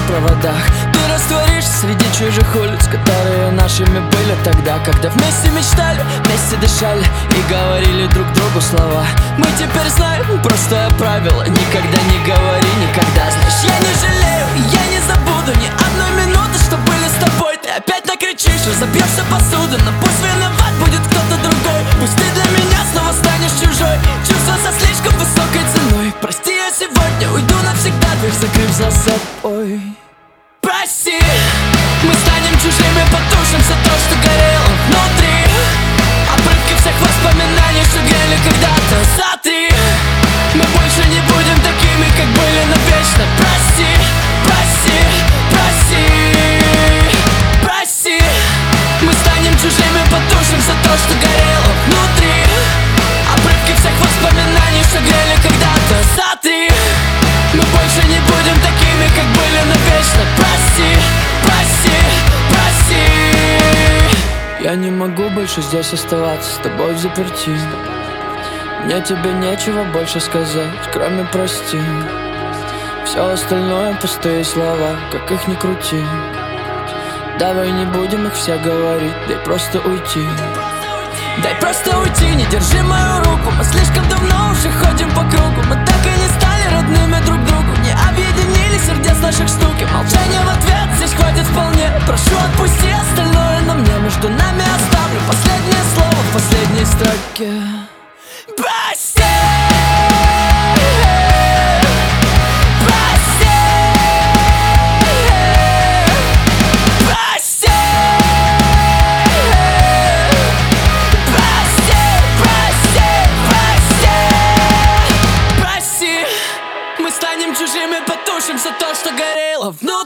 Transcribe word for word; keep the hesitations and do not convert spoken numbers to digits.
проводах. Ты растворишься среди чужих улиц, которые нашими были тогда, когда вместе мечтали, вместе дышали и говорили друг другу слова. Мы теперь знаем простое правило: никогда не говори никогда. Знаешь, я не жалею, я не забуду ни одной минуты, что были с тобой. Ты опять накричишь, разобьешься посуду, но пусть виноват будет кто-то другой. Пусть ты для меня снова станешь чужой. Чувства со слишком высокой ценой. Прости, я сегодня уйду навсегда, дверь закрыв за собой. Прости, мы станем чужими, потушим все то, что горело внутри. Обрывки всех воспоминаний, что грели когда-то за три. Мы больше не будем такими, как были навечно. Прости, прости, прости, прости. Мы станем чужими, потушим все то, что горело внутри. Обрывки всех воспоминаний, что грели когда-то за три. Мы больше не будем такими, как были навечно. Прости, прости, прости. Я не могу больше здесь оставаться с тобой взаперти. Мне тебе нечего больше сказать, кроме прости. Все остальное пустые слова, как их ни крути. Давай не будем их все говорить, дай просто уйти. Дай просто уйти, не держи мою руку. Мы слишком давно уже ходим по кругу. Мы так и не стали родными друг другу. Не объединили сердец наших штуки. Молчание в ответ здесь хватит вполне. Прошу, отпусти остальное на мне. Между нами оставлю последнее слово в последней строке. Прости. Мы станем чужими, потушим все то, что горело внутри.